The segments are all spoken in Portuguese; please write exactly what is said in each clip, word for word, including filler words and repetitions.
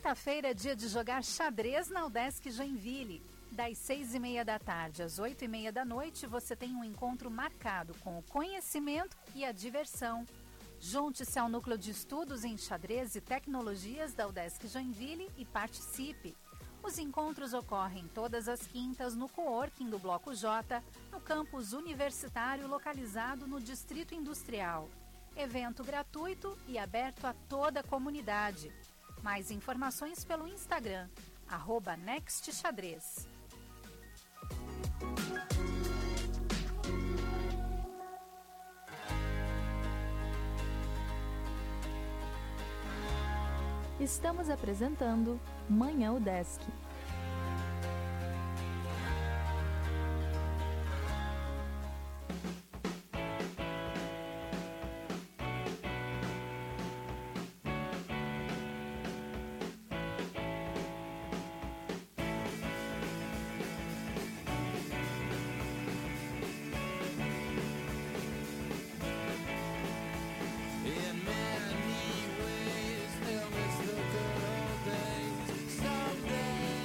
Quinta-feira é dia de jogar xadrez na Udesc Joinville. Das seis e meia da tarde às oito e meia da noite, você tem um encontro marcado com o conhecimento e a diversão. Junte-se ao Núcleo de Estudos em Xadrez e Tecnologias da Udesc Joinville e participe. Os encontros ocorrem todas as quintas no coworking do Bloco J, no campus universitário localizado no Distrito Industrial. Evento gratuito e aberto a toda a comunidade. Mais informações pelo Instagram, arroba nextxadrez. Estamos apresentando Manhã Udesc. Someday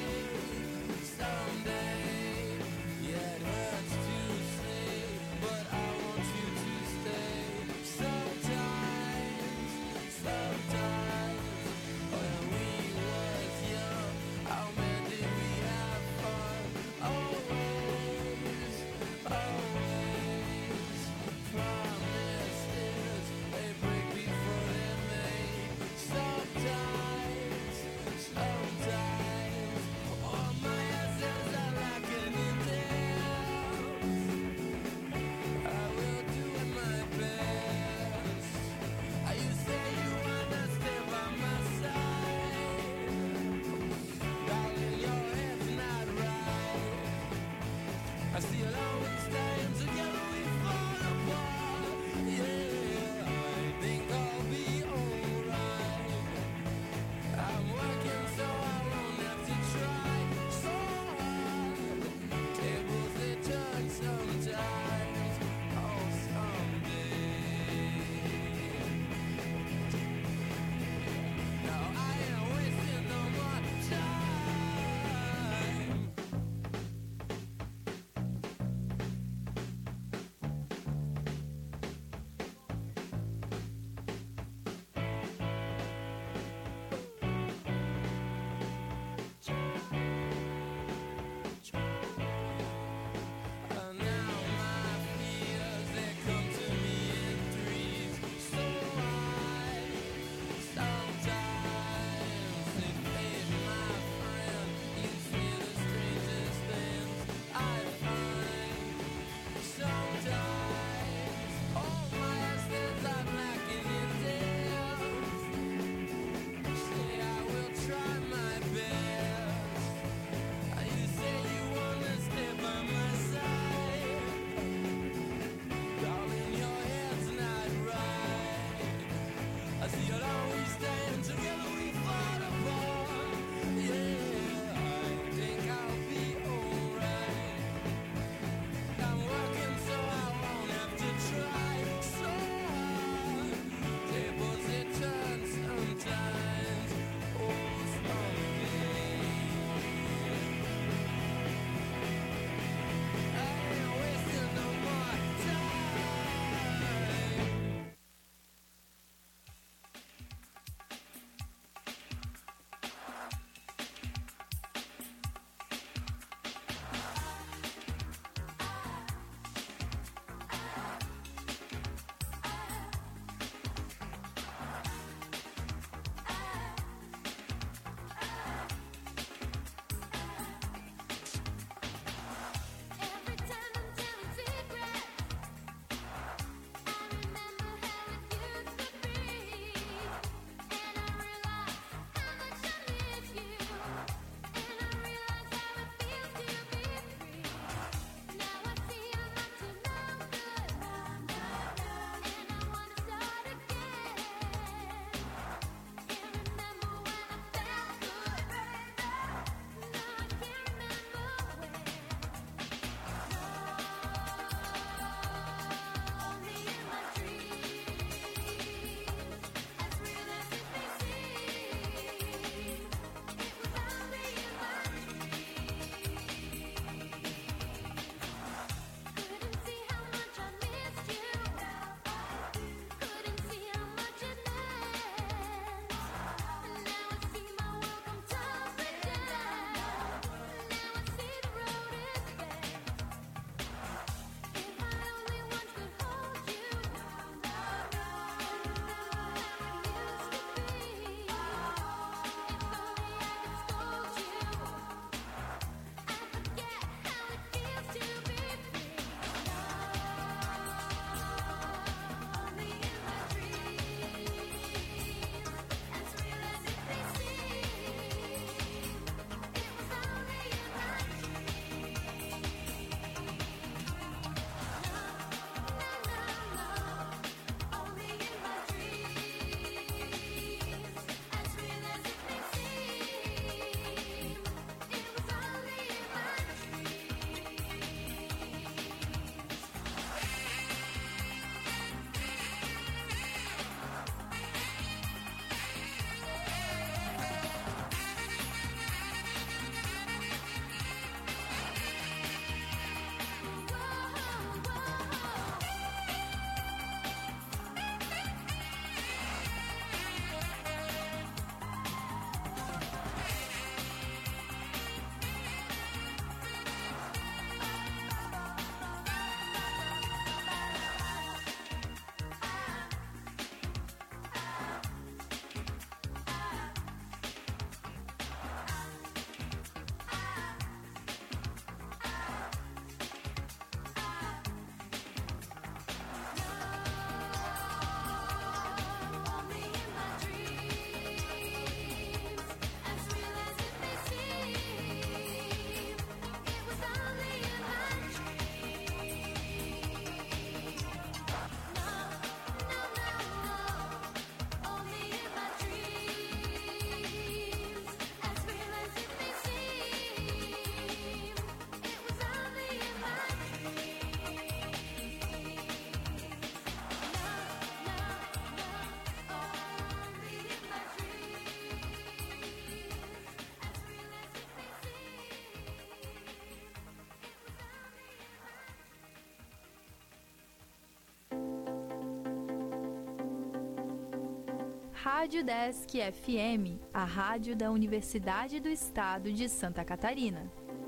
Rádio Desk F M, a rádio da Universidade do Estado de Santa Catarina.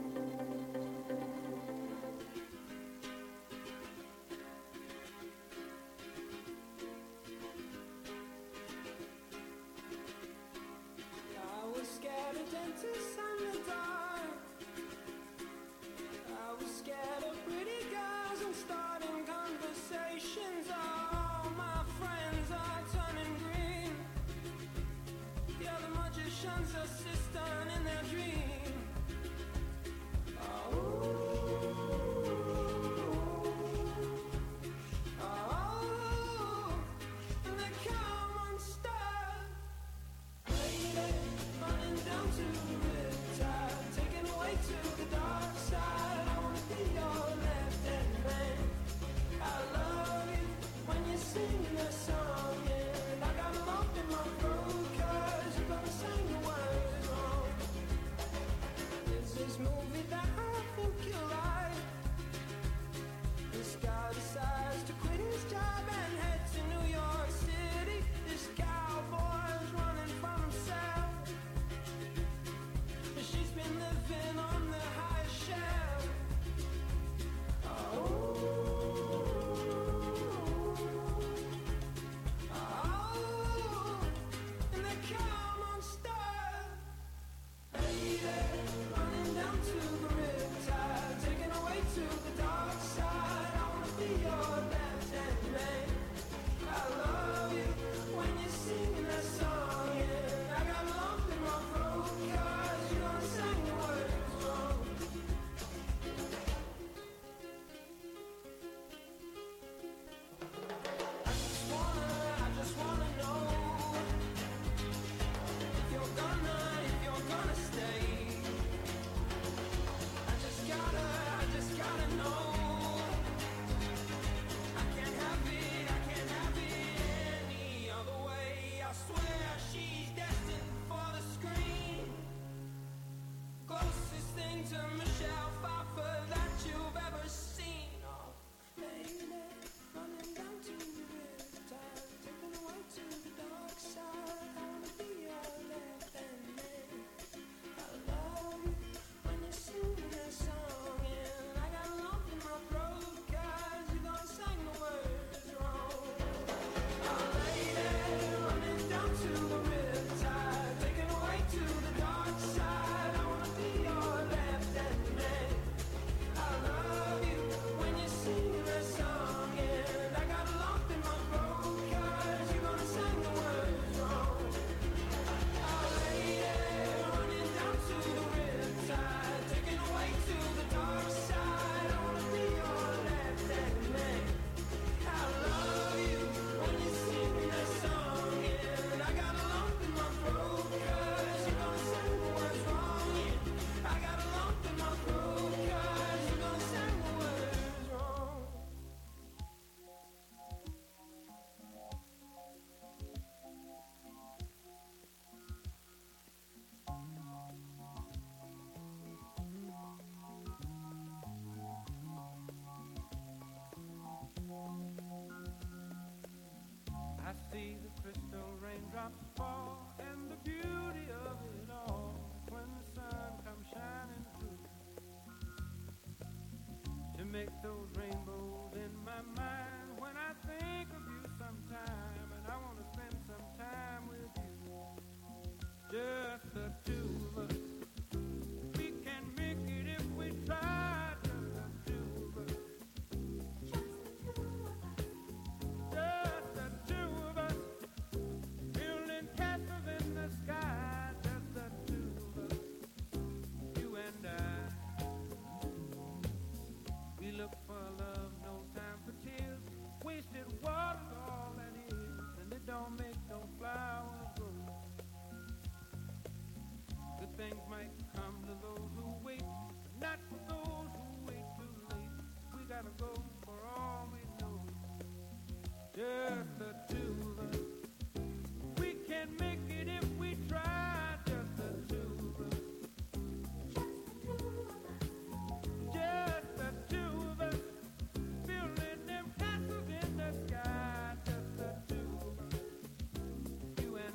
See the crystal raindrops fall and the beauty of it all when the sun comes shining through to make those rainbows in my mind when I think of you sometime, and I want to spend some time with you, just the two of us. We can make it if we try, just the two of us. Just the two of us. Building castles in the sky, just the two of us, you and I. We look for love, no time for tears. Wasted water's all that is, and it don't make no flowers grow. Good things might come to those who wait, but not for those who wait too late. We gotta go for all we know. Just the two of us. We can make it if we try, just the two of us. Just the two of us. Building them castles in the sky, just the two of us. You and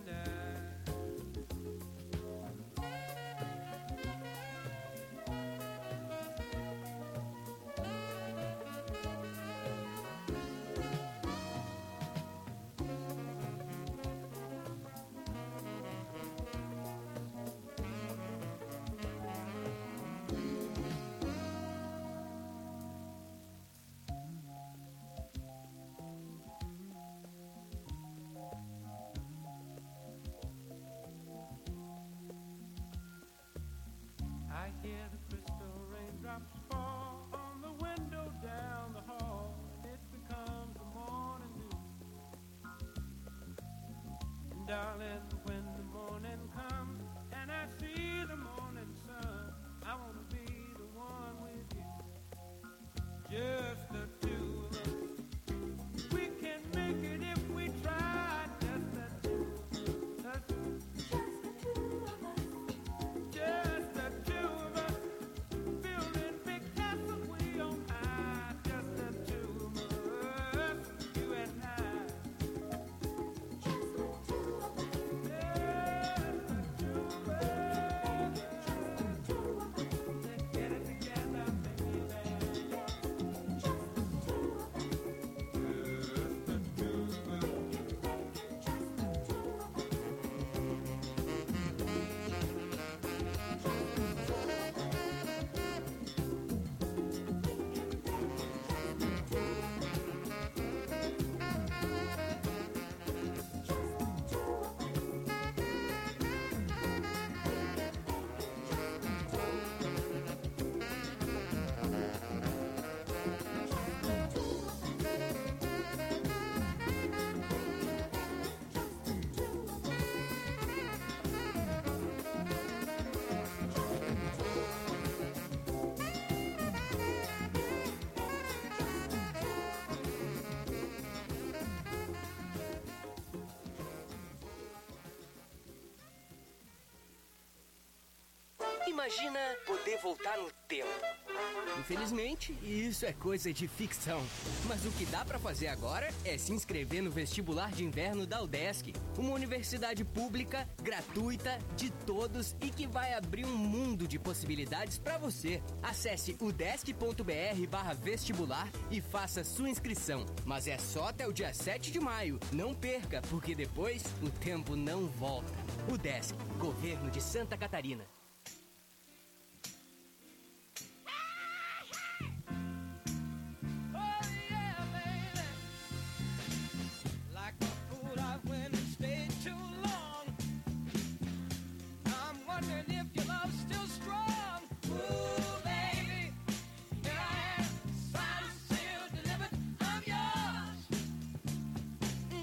Imagina poder voltar no tempo. Infelizmente, isso é coisa de ficção. Mas o que dá pra fazer agora é se inscrever no vestibular de inverno da UDESC, uma universidade pública, gratuita, de todos e que vai abrir um mundo de possibilidades pra você. Acesse udesc.br barra vestibular e faça sua inscrição. Mas é só até o dia sete de maio. Não perca, porque depois o tempo não volta. UDESC, Governo de Santa Catarina.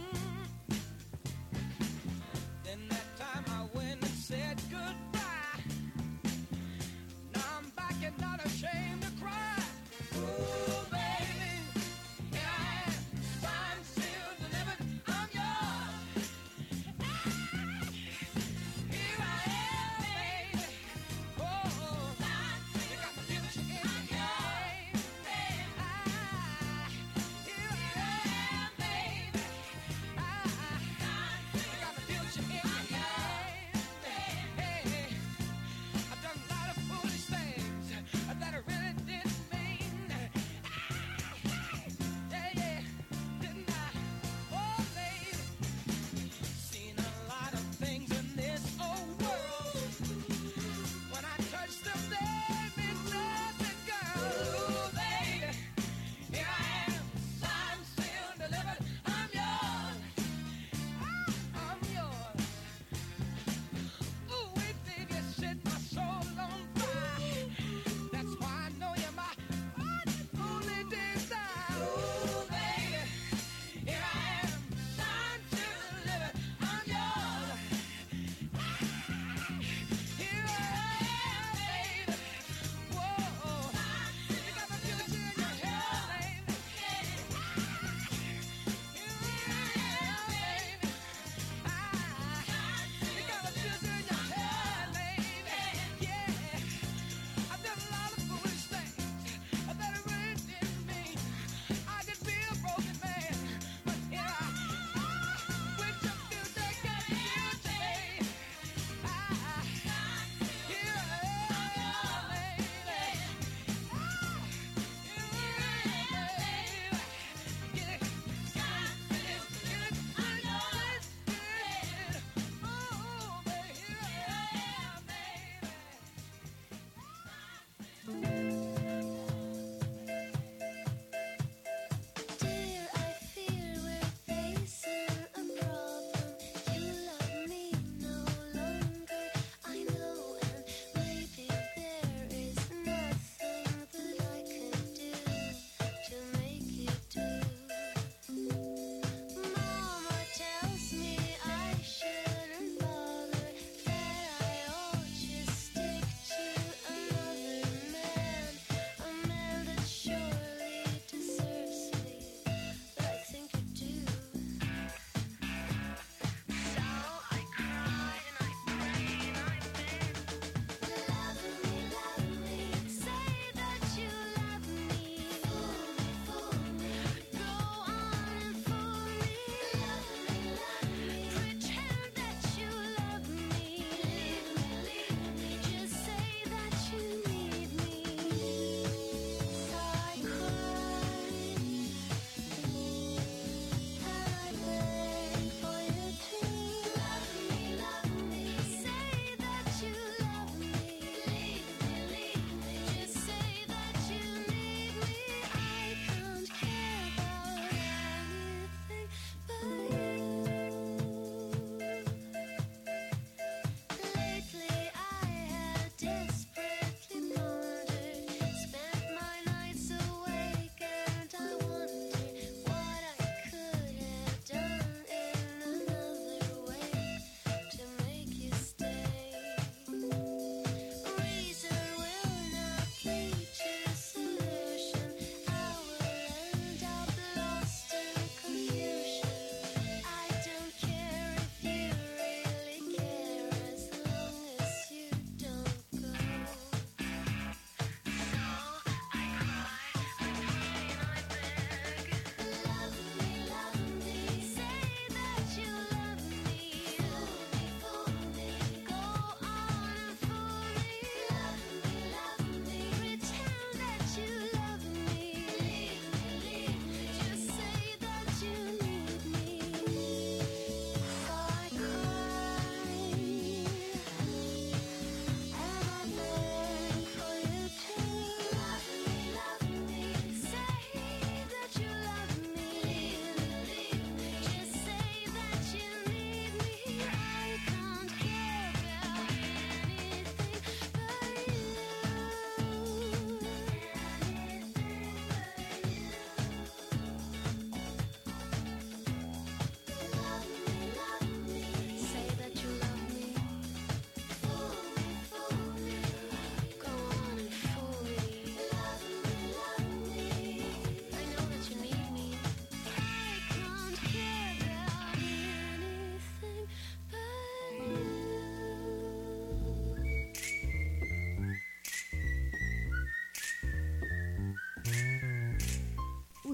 Then that time I went and said goodbye.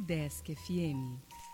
Udesc F M.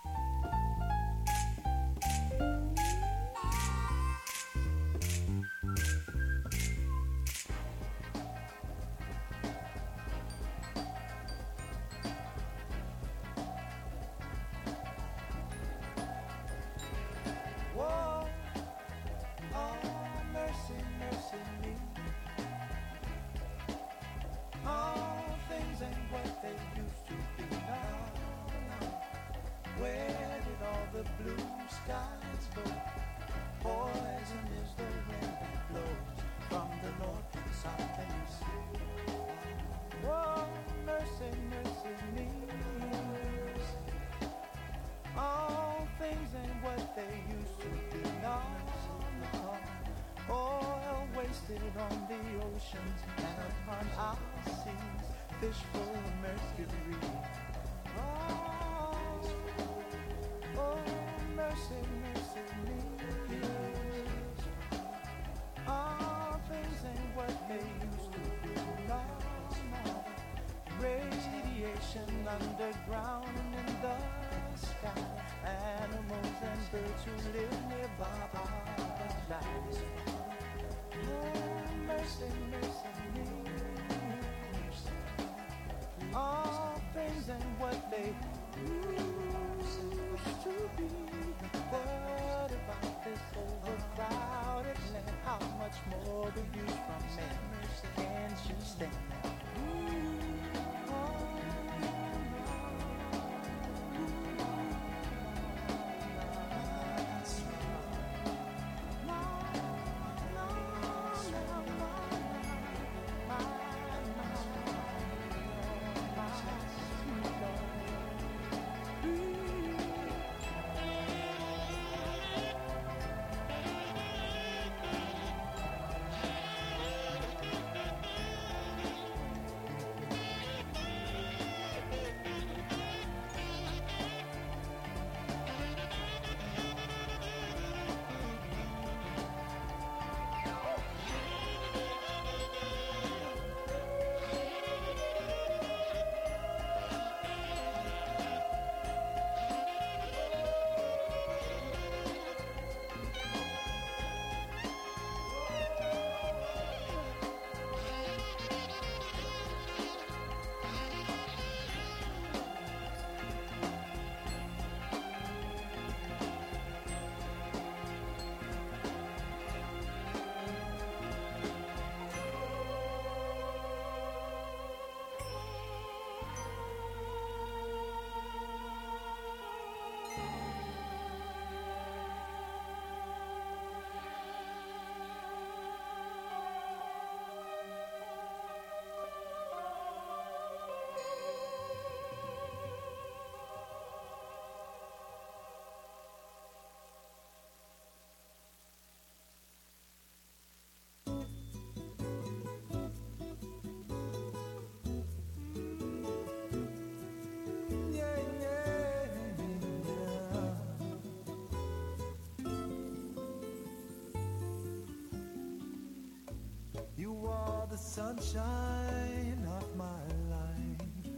Sunshine of my life.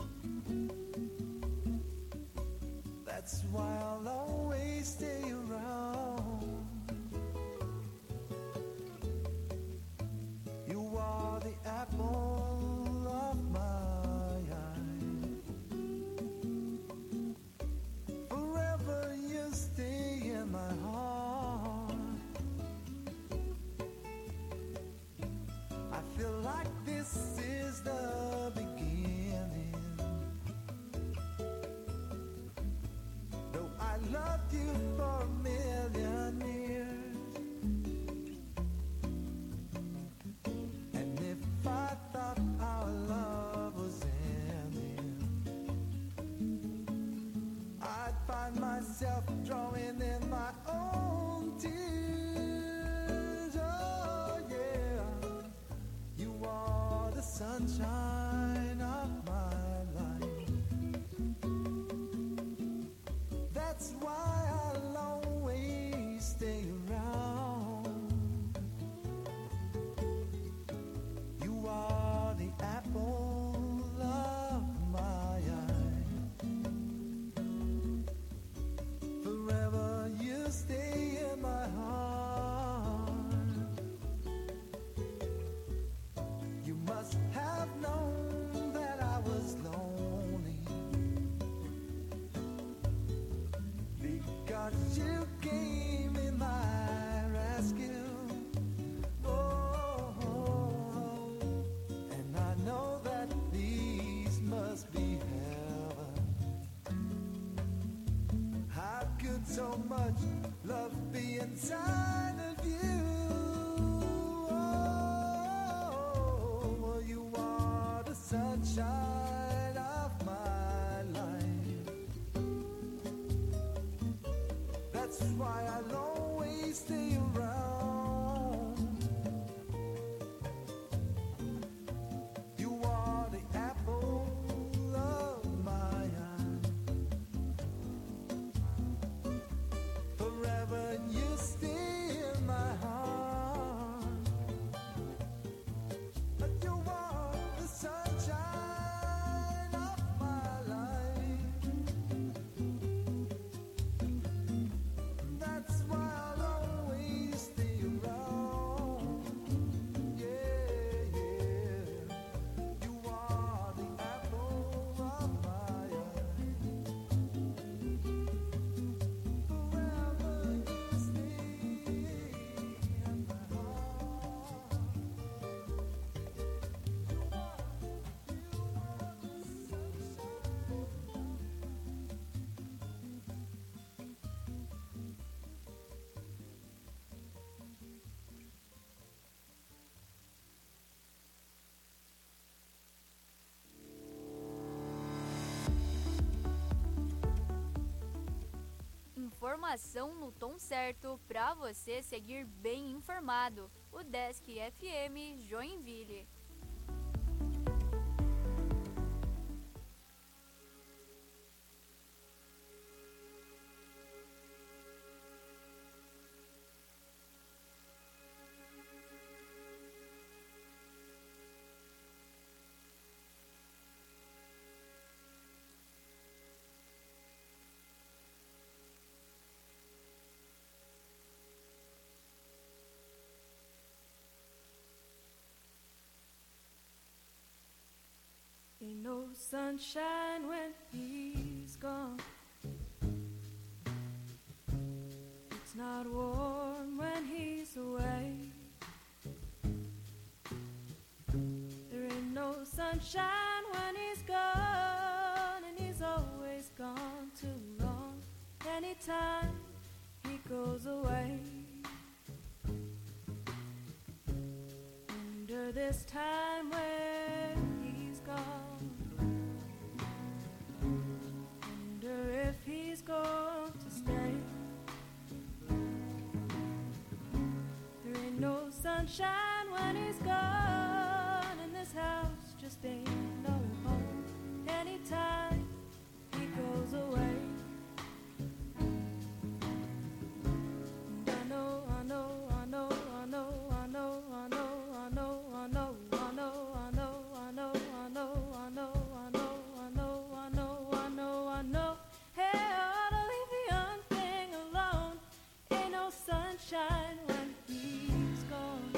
That's why I'll always stay around. You are the apple of my eye. Forever you stay in my heart. I feel like this is the beginning. Though I loved you for a million years, and if I thought our love was ending, I'd find myself drawing in my own tears. Oh yeah, you are the sunshine of my life. That's why I'll always stay around. You are the apple of my eye. 'cause you came in my rescue. Oh, and I know that these must be heaven. How could so much love be inside of you? Oh, well, you are the sunshine of my life. That's why I'll always stay around. You are the apple of my eye. Forever you stay in my heart. But you are the sunshine of my life. That's why I'll always stay around. Yeah, yeah. You are the apple of my eye. Forever you stay in my heart. Informação no tom certo para você seguir bem informado. O Desk F M Joinville. Ain't no sunshine when he's gone. It's not warm when he's away. There ain't no sunshine when he's gone, and he's always gone too long. Anytime he goes away, under this time where he's gone, wonder if he's going to stay. There ain't no sunshine when he's gone, and this house just ain't no home. Anytime he goes away, and I know, I know, I know, I know, I know, I know, I know, I know, I know, I know, I know, I know, I know, I know, I know, I know, I know, I know. Hey, I ought to leave the young thing alone. Ain't no sunshine when he's gone.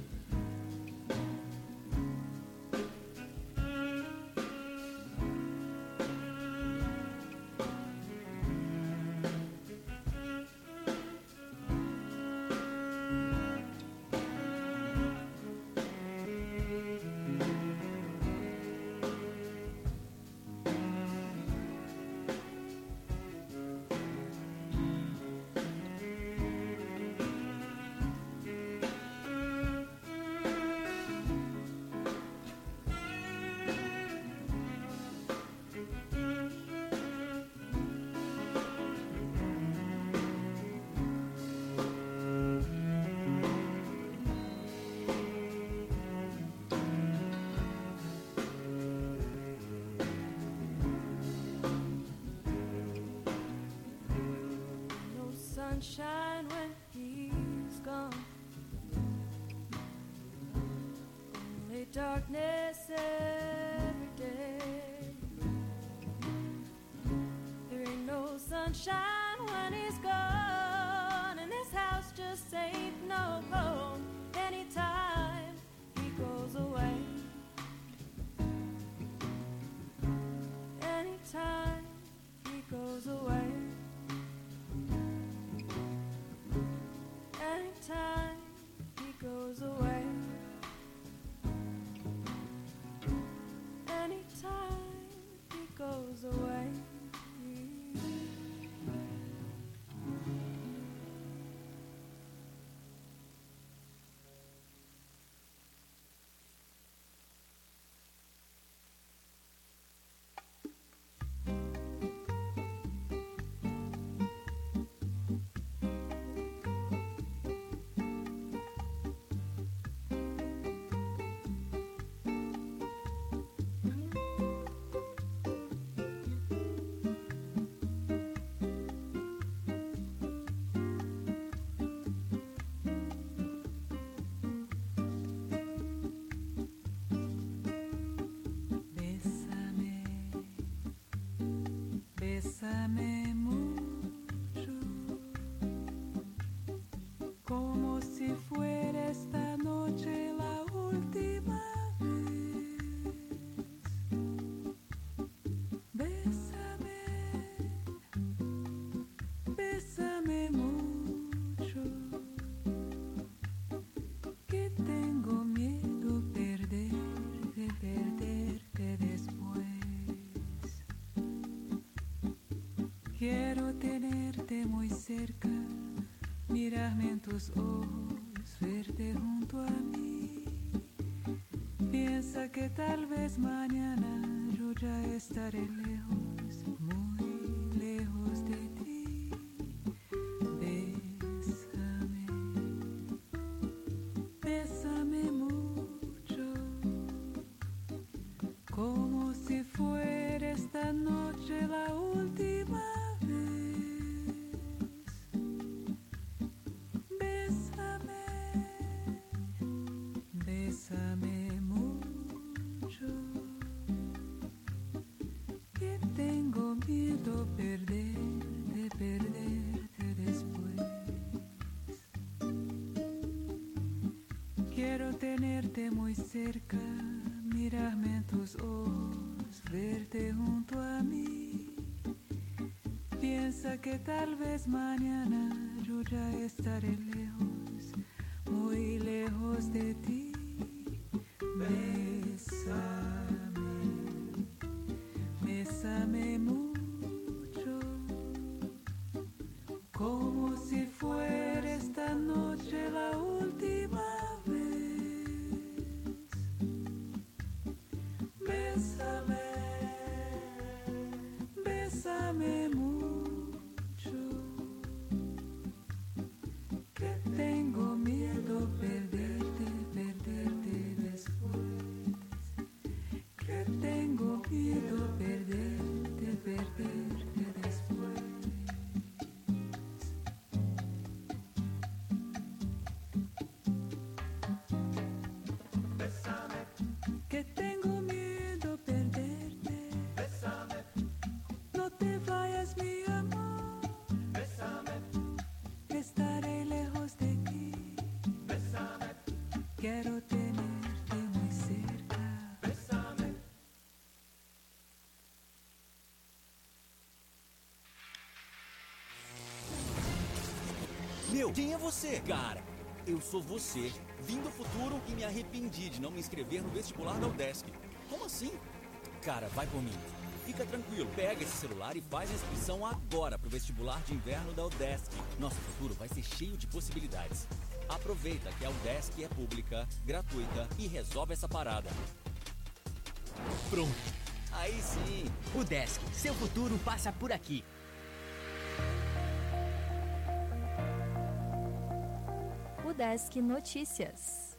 No sunshine when he's gone. Only darkness every day. There ain't no sunshine when he's gone, and this house just ain't no home. Anytime he goes away, anytime he goes away. como si fuera esta noche la última vez. Bésame, bésame mucho, que tengo miedo perder, de perderte después. Quiero tenerte muy cerca, mirarme en tus ojos, verte junto a mí. Piensa que tal vez mañana yo ya estaré lejos, muy lejos de ti. Bésame, bésame mucho, como si fuera esta noche la última vez. Bésame, bésame mucho, que tengo miedo perder, de perderte después. Quiero tenerte muy cerca, mirarme en tus ojos, verte junto a mí. Piensa que tal vez mañana yo ya estaré lejos, muy lejos de ti. Bésame, bésame mucho, como si fuera esta noche la última vez. Bésame, bésame mucho, que tengo miedo perderte, perderte después. Que tengo miedo perderte, perderte después. Bésame, que tengo miedo perderte. Bésame, no te vayas mi amor. Bésame, estaré lejos de ti. Bésame, quiero tenerte muy cerca. Bésame. Meu, quem é você? Cara, eu sou você, vim do futuro e me arrependi de não me inscrever no vestibular da UDESC. Como assim? Cara, vai por mim. Fica tranquilo, pega esse celular e faz a inscrição agora pro vestibular de inverno da UDESC. Nosso futuro vai ser cheio de possibilidades. Aproveita que a UDESC é pública, gratuita e resolve essa parada. Pronto. Aí sim. UDESC, seu futuro passa por aqui. UDESC Notícias.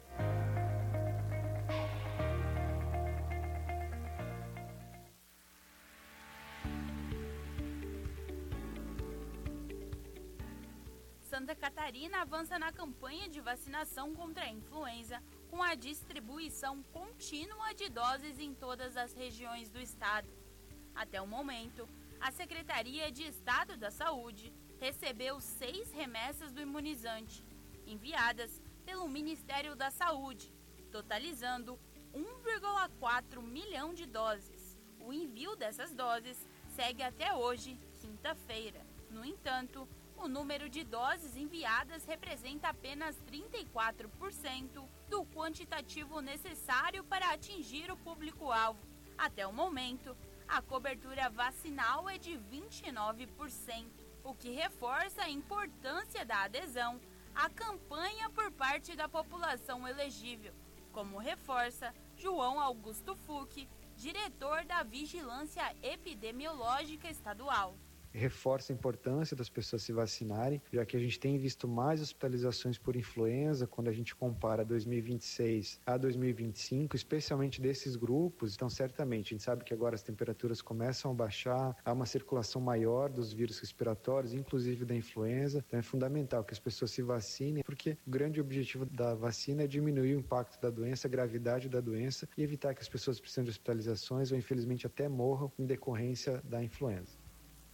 Santa Catarina avança na campanha de vacinação contra a influenza, com a distribuição contínua de doses em todas as regiões do estado. Até o momento, a Secretaria de Estado da Saúde recebeu seis remessas do imunizante, enviadas pelo Ministério da Saúde, totalizando um vírgula quatro milhão de doses. O envio dessas doses segue até hoje, quinta-feira. No entanto, o número de doses enviadas representa apenas trinta e quatro por cento do quantitativo necessário para atingir o público-alvo. Até o momento, a cobertura vacinal é de vinte e nove por cento, o que reforça a importância da adesão à campanha por parte da população elegível, como reforça João Augusto Fuch, diretor da Vigilância Epidemiológica Estadual. Reforça a importância das pessoas se vacinarem, já que a gente tem visto mais hospitalizações por influenza quando a gente compara dois mil e vinte e seis a dois mil e vinte e cinco, especialmente desses grupos. Então, certamente, a gente sabe que agora as temperaturas começam a baixar, há uma circulação maior dos vírus respiratórios, inclusive da influenza. Então, é fundamental que as pessoas se vacinem, porque o grande objetivo da vacina é diminuir o impacto da doença, a gravidade da doença e evitar que as pessoas precisem de hospitalizações ou, infelizmente, até morram em decorrência da influenza.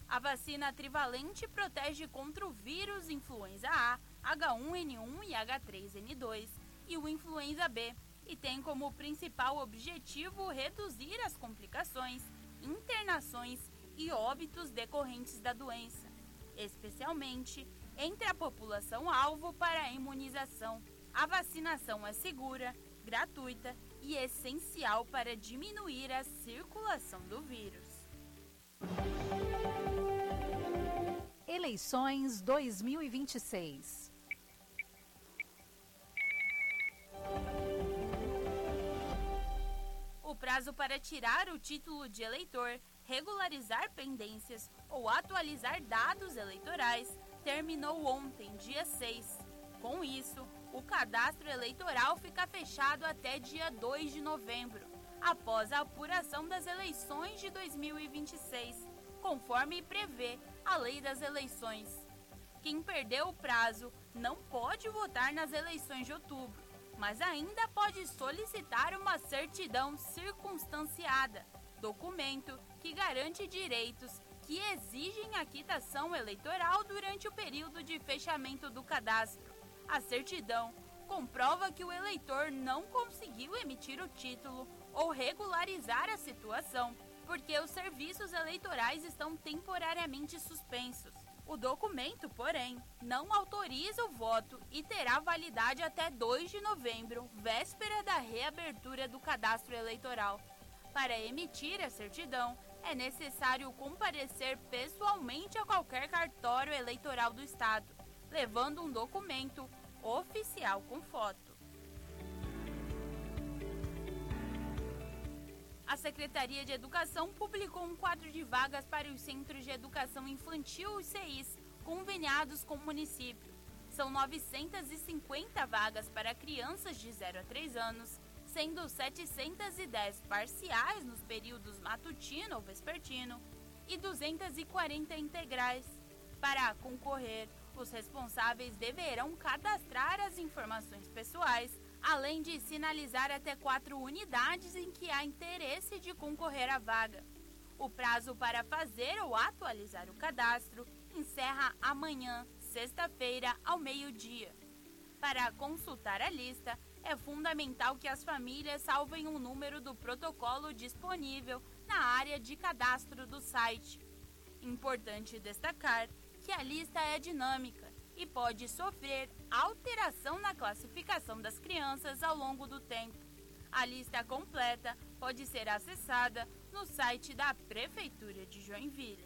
A vacina trivalente protege contra o vírus influenza A, H um N um e H três N dois e o influenza B, e tem como principal objetivo reduzir as complicações, internações e óbitos decorrentes da doença, especialmente entre a população-alvo para a imunização. A vacinação é segura, gratuita e essencial para diminuir a circulação do vírus. Eleições dois mil e vinte e seis. O prazo para tirar o título de eleitor, regularizar pendências ou atualizar dados eleitorais terminou ontem, dia seis. Com isso, o cadastro eleitoral fica fechado até dia dois de novembro, após a apuração das eleições de dois mil e vinte e seis, conforme prevê a Lei das Eleições. Quem perdeu o prazo não pode votar nas eleições de outubro, mas ainda pode solicitar uma certidão circunstanciada, documento que garante direitos que exigem a quitação eleitoral durante o período de fechamento do cadastro. A certidão comprova que o eleitor não conseguiu emitir o título ou regularizar a situação, porque os serviços eleitorais estão temporariamente suspensos. O documento, porém, não autoriza o voto e terá validade até dois de novembro, véspera da reabertura do cadastro eleitoral. Para emitir a certidão, é necessário comparecer pessoalmente a qualquer cartório eleitoral do Estado, levando um documento oficial com foto. A Secretaria de Educação publicou um quadro de vagas para os Centros de Educação Infantil, os C Is, conveniados com o município. São novecentas e cinquenta vagas para crianças de zero a três anos, sendo setecentas e dez parciais nos períodos matutino ou vespertino e duzentas e quarenta integrais. Para concorrer, os responsáveis deverão cadastrar as informações pessoais, além de sinalizar até quatro unidades em que há interesse de concorrer à vaga. O prazo para fazer ou atualizar o cadastro encerra amanhã, sexta-feira, ao meio-dia. Para consultar a lista, é fundamental que as famílias salvem o número do protocolo disponível na área de cadastro do site. Importante destacar que a lista é dinâmica e pode sofrer alteração na classificação das crianças ao longo do tempo. A lista completa pode ser acessada no site da Prefeitura de Joinville.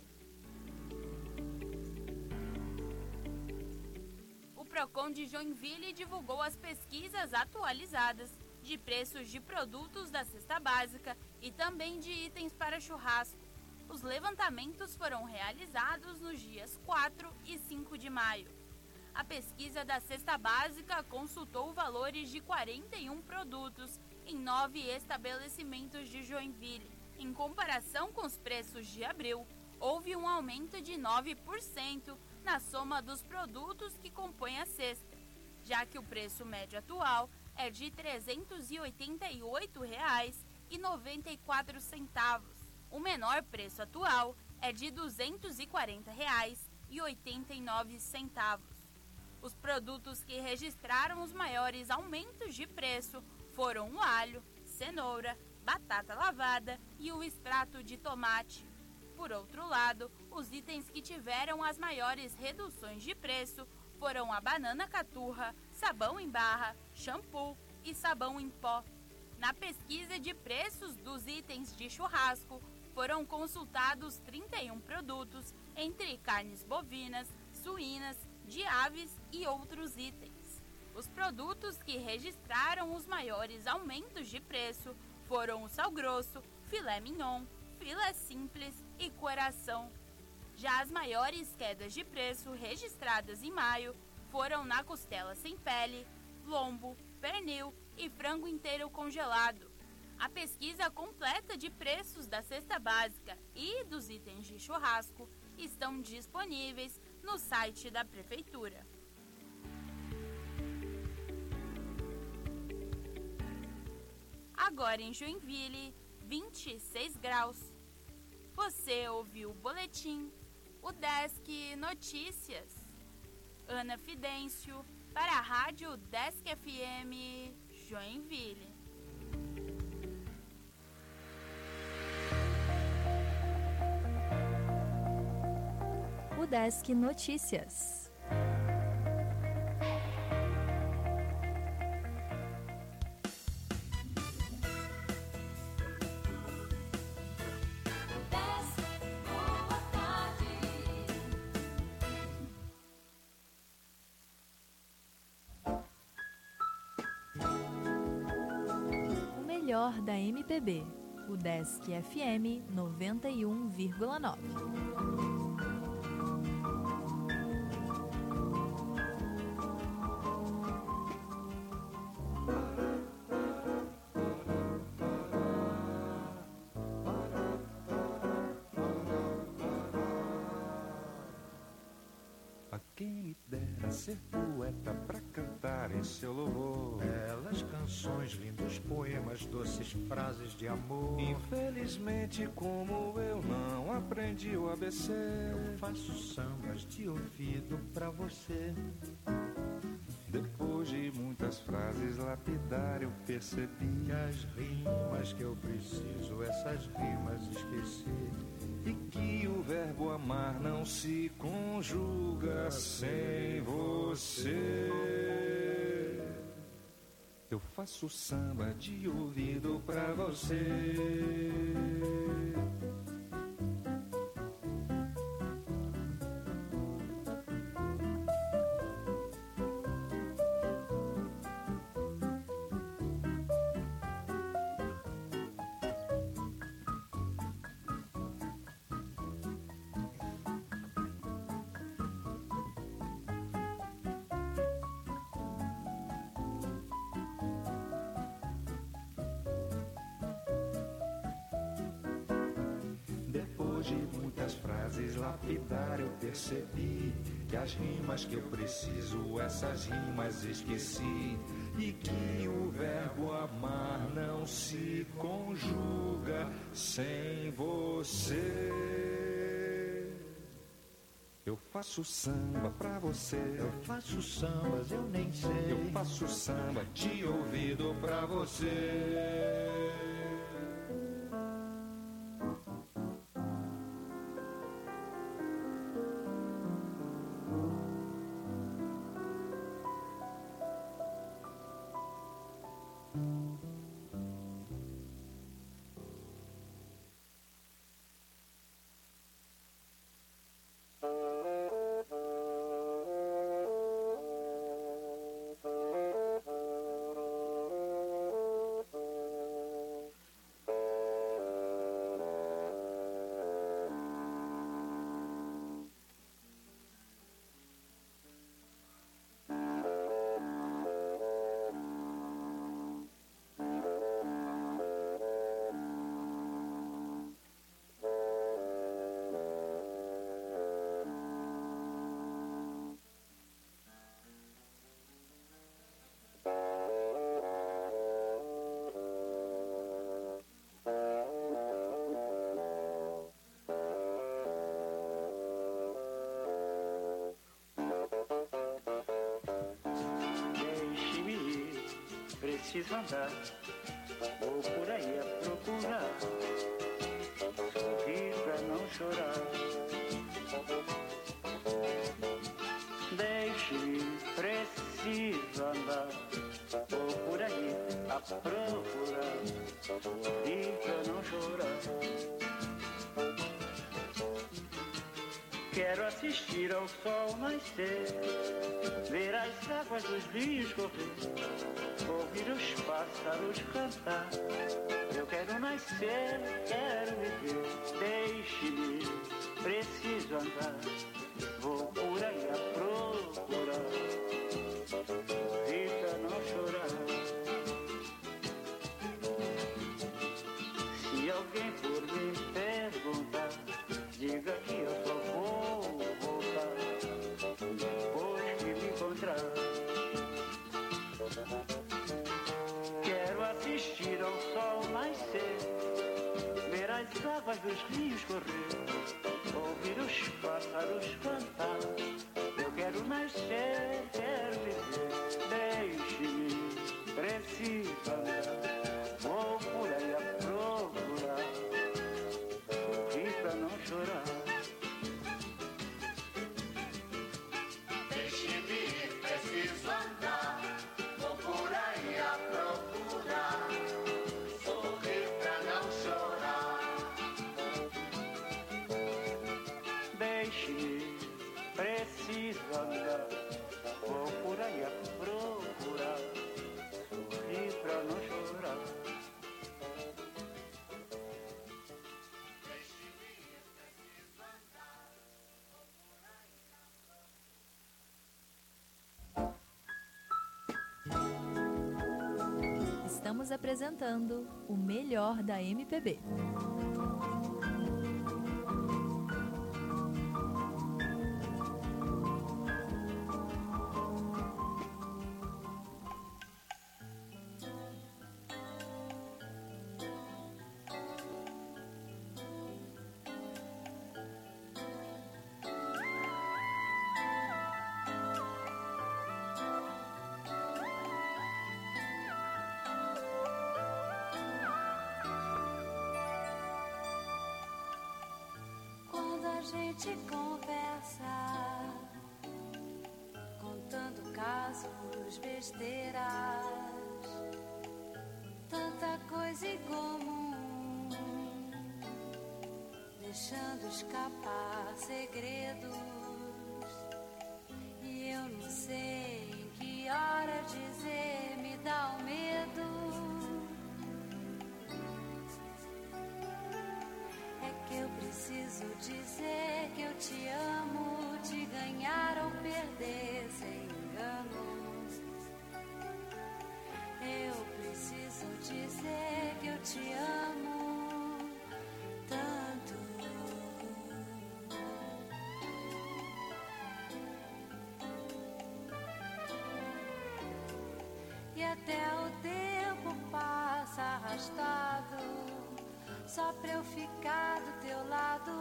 O Procon de Joinville divulgou as pesquisas atualizadas de preços de produtos da cesta básica e também de itens para churrasco. Os levantamentos foram realizados nos dias quatro e cinco de maio. A pesquisa da cesta básica consultou valores de quarenta e um produtos em nove estabelecimentos de Joinville. Em comparação com os preços de abril, houve um aumento de nove por cento na soma dos produtos que compõem a cesta, já que o preço médio atual é de trezentos e oitenta e oito reais e noventa e quatro centavos. O menor preço atual é de duzentos e quarenta reais e oitenta e nove centavos. Os produtos que registraram os maiores aumentos de preço foram o alho, cenoura, batata lavada e o extrato de tomate. Por outro lado, os itens que tiveram as maiores reduções de preço foram a banana caturra, sabão em barra, shampoo e sabão em pó. Na pesquisa de preços dos itens de churrasco, foram consultados trinta e um produtos, entre carnes bovinas, suínas, de aves e outros itens. Os produtos que registraram os maiores aumentos de preço foram o sal grosso, filé mignon, filé simples e coração. Já as maiores quedas de preço registradas em maio foram na costela sem pele, lombo, pernil e frango inteiro congelado. A pesquisa completa de preços da cesta básica e dos itens de churrasco estão disponíveis no site da Prefeitura. Agora em Joinville, vinte e seis graus. Você ouviu o boletim o Desk Notícias. Ana Fidêncio, para a Rádio Desk F M, Joinville. O Desk Notícias. O melhor da M P B. O Desk F M noventa e um vírgula nove. Ser poeta pra cantar em seu louvor, belas canções, lindos poemas, doces frases de amor. Infelizmente, como eu não aprendi o A B C, eu faço sambas de ouvido pra você. Depois de muitas frases lapidar, eu percebi que as rimas que eu preciso, essas rimas esqueci. E que o verbo amar não se conjuga sem você. Eu faço samba de ouvido pra você. De muitas frases lapidar, eu percebi que as rimas que eu preciso, essas rimas esqueci. E que o verbo amar não se conjuga sem você. Eu faço samba pra você. Eu faço sambas, eu nem sei. Eu faço samba de ouvido pra você. Preciso andar, vou por aí a procurar, sorrir pra não chorar. Deixe-me, preciso andar, vou por aí a procurar, sorrir pra não chorar. Quero assistir ao sol nascer, ver as águas dos rios correr, ouvir os pássaros cantar. Eu quero nascer, quero viver. Deixe-me, preciso andar, vou por aí a procurar, rir pra não chorar. Se alguém por me perguntar, diga que eu só vou voltar depois que me encontrar. Quero assistir ao sol nascer, ver as águas dos rios correr, ouvir ouvir os pássaros cantar. Eu quero nascer, quero viver. Deixe-me, preciso andar. Vou por aí a procurar. Sorrir pra não chorar. Deixe-me ir, preciso andar. Vou por aí a procurar. Sorrir pra não chorar. Deixe-me, preciso andar. Vou por aí a procurar. Sorrir pra não chorar. Estamos apresentando o melhor da M P B. A gente conversa, contando casos, besteiras, tanta coisa em comum, deixando escapar segredos. E eu não sei em que hora dizer, me dá um medo. Eu preciso dizer que eu te amo, te ganhar ou perder sem engano. Eu preciso dizer que eu te amo tanto. E até o tempo passa arrastado, só pra eu ficar do teu lado.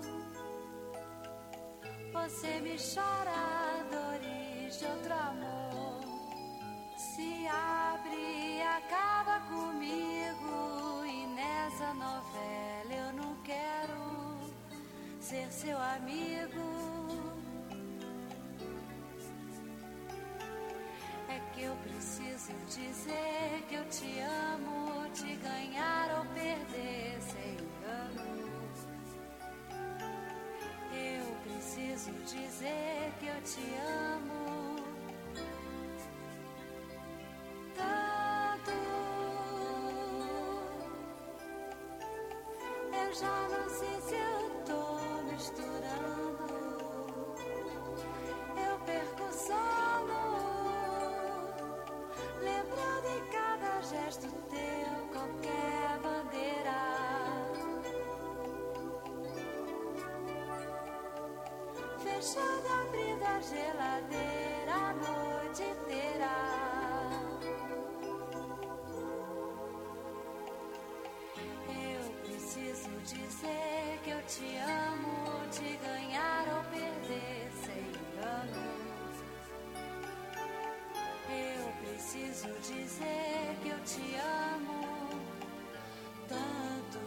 Você me chora dores de outro amor, se abre e acaba comigo. E nessa novela eu não quero ser seu amigo. É que eu preciso dizer que eu te amo, te ganhar ou perder sem engano. Eu preciso dizer que eu te amo tanto. Eu já não sei se eu tô misturando. Eu perco o sono, lembrando em cada gesto teu qualquer bandeira. Fechando, abrindo a geladeira a noite inteira. Eu preciso dizer que eu te amo, te ganhar ou perder sem engano. Eu preciso dizer que eu te amo tanto.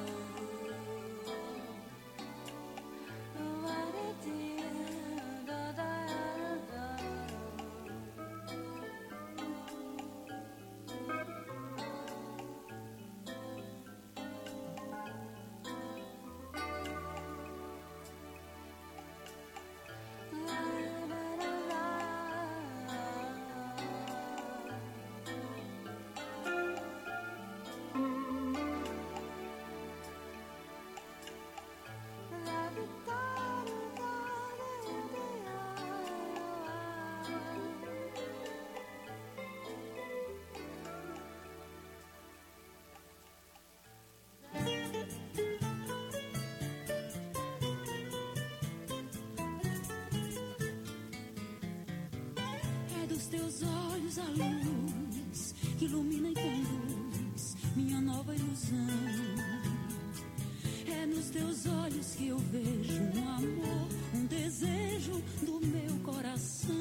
Dos teus olhos a luz que ilumina e conduz minha nova ilusão. É nos teus olhos que eu vejo um amor, um desejo do meu coração.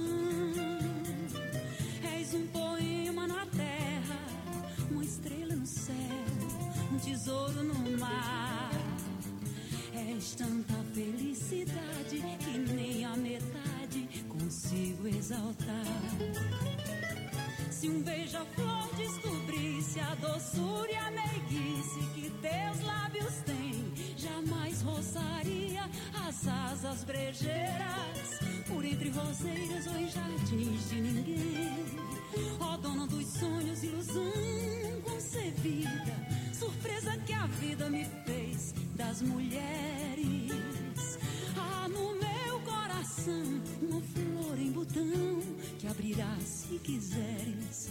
És um poema na terra, uma estrela no céu, um tesouro no mar. És tanta felicidade que nem a metade consigo exaltar. Se um beija-flor descobrisse a doçura e a meiguice que teus lábios têm, jamais roçaria as asas brejeiras por entre roseiras ou em jardins de ninguém. Ó dona dos sonhos, ilusão concebida, surpresa que a vida me fez das mulheres. Há no meu coração uma flor em botão que abrirá se quiseres.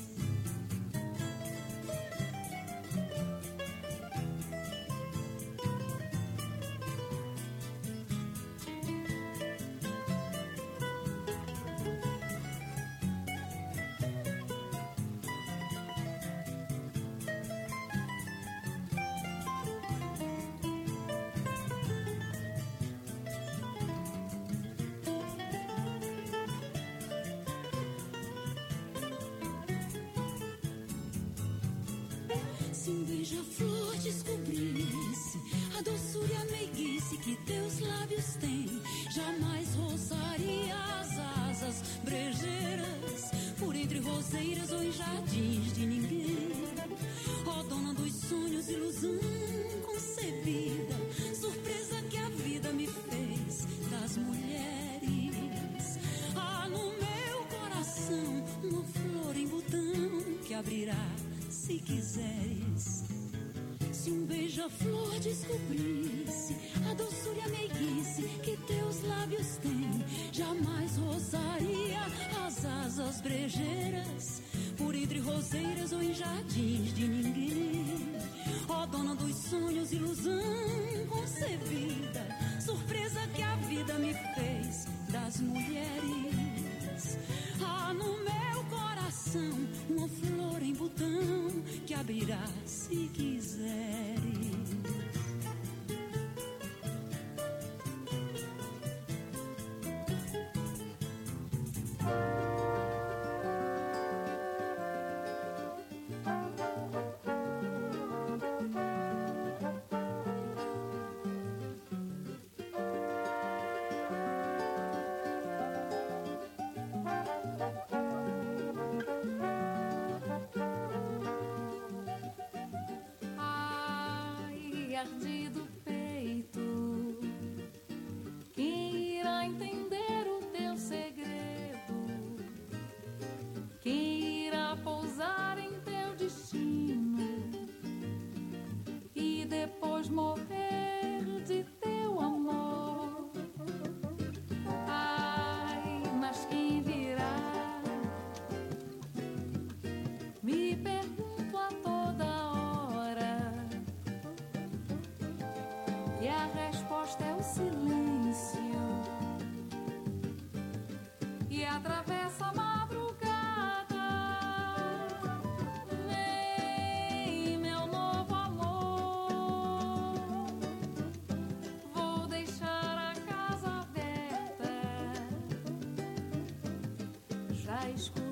Se um beija-flor descobrisse a doçura e a meiguice que teus lábios têm, jamais roçaria as asas brejeiras por entre roseiras ou em jardins de ninguém. Ó dona dos sonhos, ilusão concebida, surpresa que a vida me fez das mulheres. Há no meu coração uma flor em botão que abrirá se quiseres. Se um beija-flor descobrisse a doçura e a meiguice que teus lábios têm, jamais roçaria as asas brejeiras por entre roseiras ou em jardins de ninguém. Ó dona dos sonhos, ilusão concebida, surpresa que a vida me fez das mulheres. Há no meu coração uma flor em botão que abrirá se quiseres. Ardido peito, quem irá entender o teu segredo? Quem irá pousar em teu destino e depois morrer de teu amor? Ai, mas quem virá? Me pergunto a toda hora. E a resposta é o silêncio. E atravessa a madrugada. Vem, meu novo amor. Vou deixar a casa aberta. Já escuro.